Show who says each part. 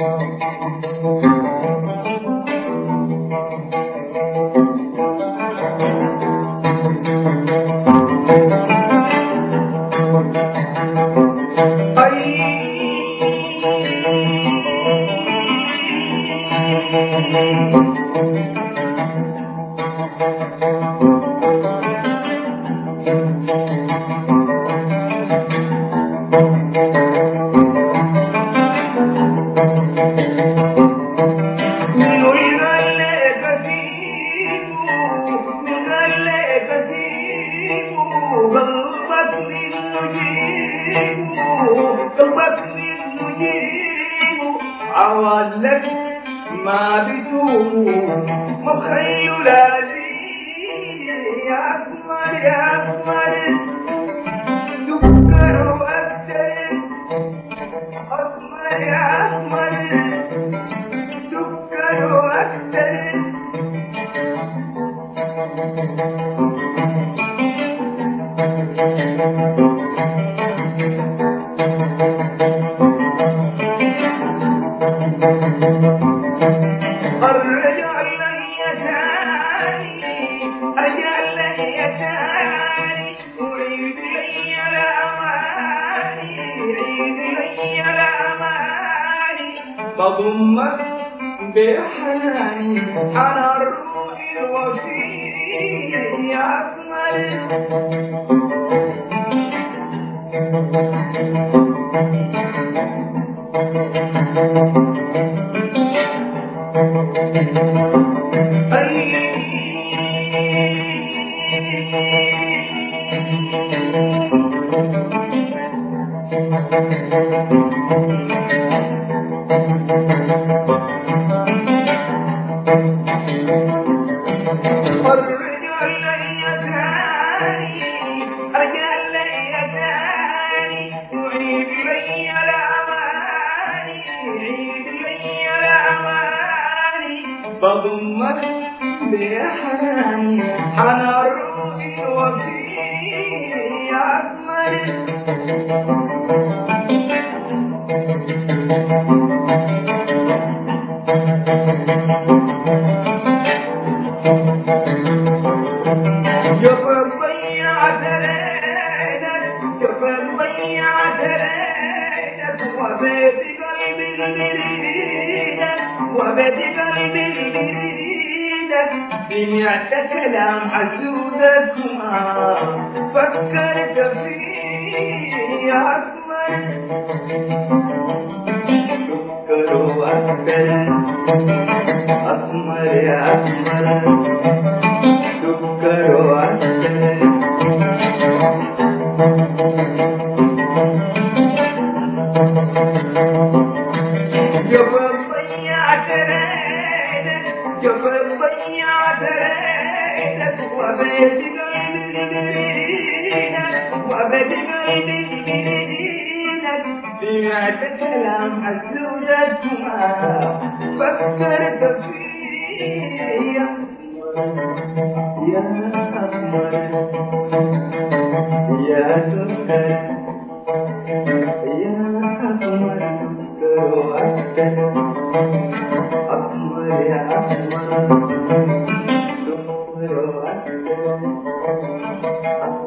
Speaker 1: عوالك ما بتوم مخيل لازي يا أسمر يا أسمر سكر وأكتر أسمر يا أسمر سكر وأكتر الرجع لي تاني أرجع لي تاني وعيد لي الأماني عيد لي الأماني بضمك بحناني على الروح الوفي يا أسمر بضمك بحناني على روحي وفي يا أسمر جبل ضيعت ليلك جبل ضيعت ليلك وبيت قلبي المريدك وبيت قلبي المريدك سمعت كلام حسودك ما فكرت فيه يا أسمر سكر وأكتر أسمر يا أسمر سكر وأكتر جبل ضيعت ليلك جبل ضيعت ليلك وبيت قلبي بريدك وبيت قلبي بريدك سمعت كلام حسودك ما فكرت فيه يا أسمر يا سكر يا أسمر سكر وأكتر أسمر يا أسمر سكر وأكتر